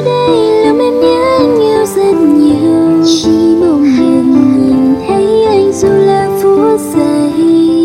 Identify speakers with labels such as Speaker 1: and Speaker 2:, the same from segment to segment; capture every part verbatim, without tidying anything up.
Speaker 1: nơi đây làm em nhớ anh nhiều rất nhiều. Chỉ mong đừng nhìn thấy anh dù là phút giây.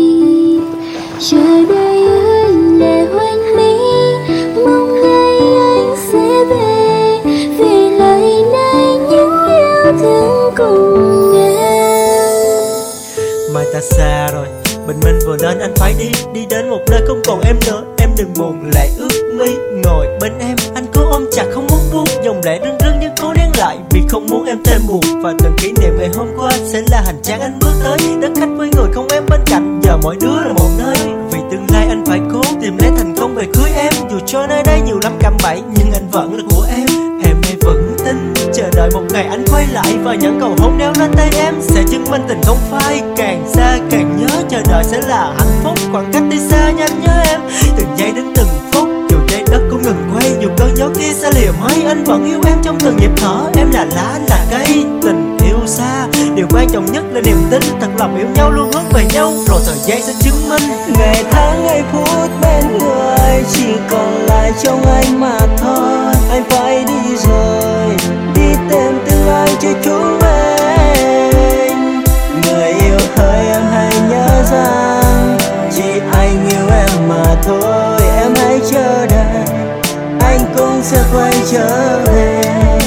Speaker 1: Chờ đợi anh để hoanh mỹ, mong ngày anh sẽ về, về lại nơi những yêu thương cùng em.
Speaker 2: Mai ta xa rồi, bình minh vừa đến anh phải đi, đi đến một nơi không còn em nữa. Em đừng buồn lại ướt mi, ngồi bên em anh cố ôm chặt không muốn buông. Dòng lệ rưng rưng nhưng cố nén lại vì không muốn em thêm buồn. Và từng kỷ niệm ngày hôm qua sẽ là hành trang anh bước tới. Đất khách với người không em bên cạnh, giờ mỗi đứa là một nơi. Vì tương lai anh phải cố tìm lấy thành công về cưới em. Dù cho nơi đây nhiều lắm cạm bẫy nhưng anh vẫn là của em. Em hay vẫn tin chờ đợi một ngày anh quay lại, và những cầu hôn đeo lên tay em sẽ chứng minh tình không phai. Càng xa càng nhớ, chờ đợi sẽ là hạnh phúc. Khoảng cách đi xa nhanh nhớ em, từng giây đến từng phút. Dù trái đất cũng ngừng quay, dù cơn gió kia xa lìa mây, anh vẫn yêu em trong từng nhịp thở. Em là lá, anh là cây, tình yêu xa điều quan trọng nhất là niềm tin. Thật lòng yêu nhau luôn hướng về nhau, rồi thời gian sẽ chứng minh.
Speaker 3: Ngày tháng ngày phút bên người chỉ còn lại trong anh mà thôi. Anh phải đi rồi, đi tìm tương lai cho chúng mình. Người yêu ơi em hãy nhớ rằng chỉ anh yêu em mà thôi. Em hãy chờ đợi, anh cũng sẽ quay trở về.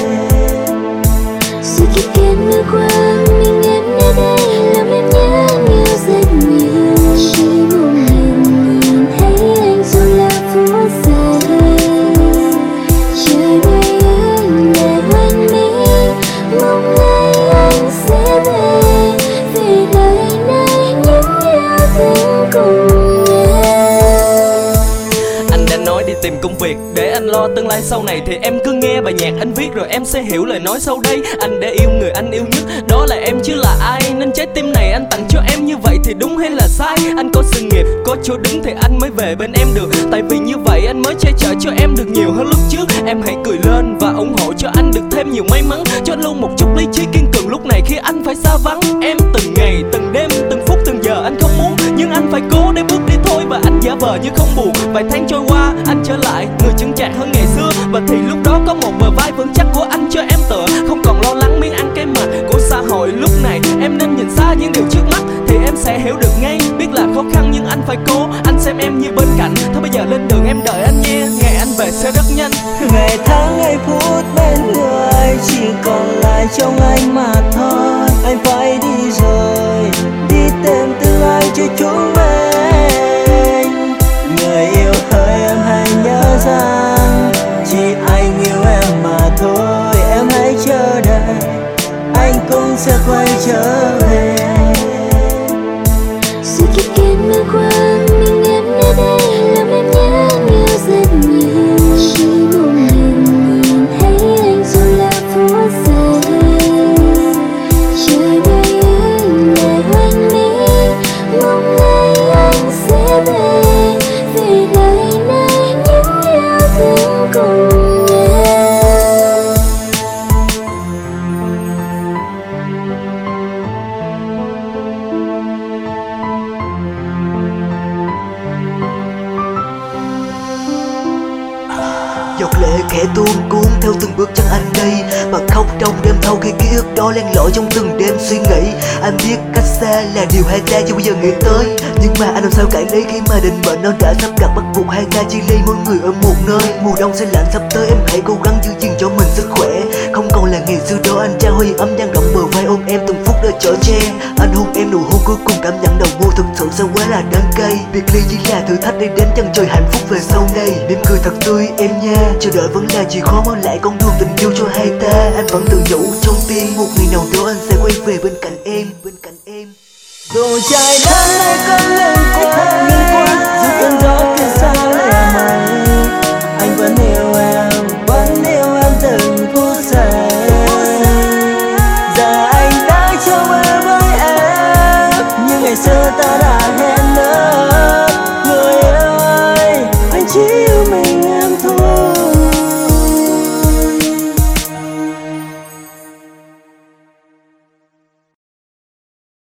Speaker 1: Sự kiếp kiệt mưa qua mình em nơi đây làm em nhớ anh yêu rất nhiều. Chỉ mong đừng nhìn thấy anh dù là phút giây. Chờ đợi anh để hoanh mỹ, mong ngày anh sẽ về, về lại nơi những yêu thương cùng em.
Speaker 4: Anh đã nói đi tìm công việc để anh lo tương lai sau này, thì em cứ nghe bài nhạc anh viết rồi em sẽ hiểu lời nói sau đây. Anh đã yêu người anh yêu nhất, đó là em chứ là ai. Nên trái tim này anh tặng cho em như vậy thì đúng hay là sai? Anh có sự nghiệp, có chỗ đứng thì anh mới về bên em được. Tại vì như vậy anh mới che chở cho em được nhiều hơn lúc trước. Em hãy cười lên và ủng hộ cho anh được thêm nhiều may mắn, cho anh luôn một chút lý trí kiên cường lúc này khi anh phải xa vắng em. Từng ngày, từng đêm, từng phút, từng giờ anh không muốn, nhưng anh phải cố để bước đi thôi. Và anh giả vờ như không buồn. Vài tháng trôi qua anh trở lại người chững chạc hơn ngày xưa, và thì lúc đó có một bờ vai vững chắc của anh cho em tựa. Không còn lo lắng miếng ăn cái mặt của xã hội lúc này. Em nên nhìn xa những điều trước mắt thì em sẽ hiểu được ngay. Biết là khó khăn nhưng anh phải cố, anh xem em như bên cạnh. Thôi bây giờ lên đường em đợi anh nhé, ngày anh về sẽ rất nhanh.
Speaker 3: Ngày tháng ngày phút bên người chỉ còn lại trong anh mà thôi. Anh phải đi rồi, đi tìm tương lai cho chúng mình. Người yêu ơi em hãy nhớ rằng chỉ anh yêu em mà thôi. Em hãy chờ đợi, anh cũng sẽ quay trở về.
Speaker 1: Sự kiếp kiệt mưa qua mình em nơi đây làm em nhớ anh yêu rất nhiều. Chỉ mong đừng nhìn thấy anh dù là phút giây. Chờ đợi anh để hoanh mỹ, mong ngày anh sẽ về, về lại nơi những yêu thương cùng em.
Speaker 5: Giọt lệ khẽ tuôn cuốn theo từng bước chân anh đây, và khóc trong đêm thâu khi ký ức đó len lỏi trong từng đêm suy nghĩ. Anh biết cách xa là điều hai ta chưa bao giờ nghĩ tới, nhưng mà anh làm sao cãi lấy khi mà định mệnh nó đã sắp đặt, bắt buộc hai ta chia ly mỗi người ở một nơi. Mùa đông sẽ lạnh sắp tới, em hãy cố gắng giữ gìn cho mình sức khỏe. Không còn là ngày xưa đó anh trao hơi ấm dang rộng bờ vai ôm em từng phút đời chở che. Anh hôn em nụ hôn cuối cùng, cảm nhận đầu môi thực sự sao quá là đắng cay. Biệt ly chỉ là thử thách để đến chân trời hạnh phúc về sau này. Mỉm cười thật tươi em nha, chờ đợi vẫn là chìa khóa mở lại con đường tình yêu cho hai ta. Anh vẫn tự nhủ trong tim một ngày nào đó anh sẽ quay về bên cạnh em, bên cạnh em.
Speaker 3: Dù trái đất này có ngừng qua, ngừng qua, dù cơn gió kia xa lẻ mây, anh vẫn yêu em, vẫn yêu em từng phút giây. Giờ anh đang trông mơ với em, như ngày xưa ta đã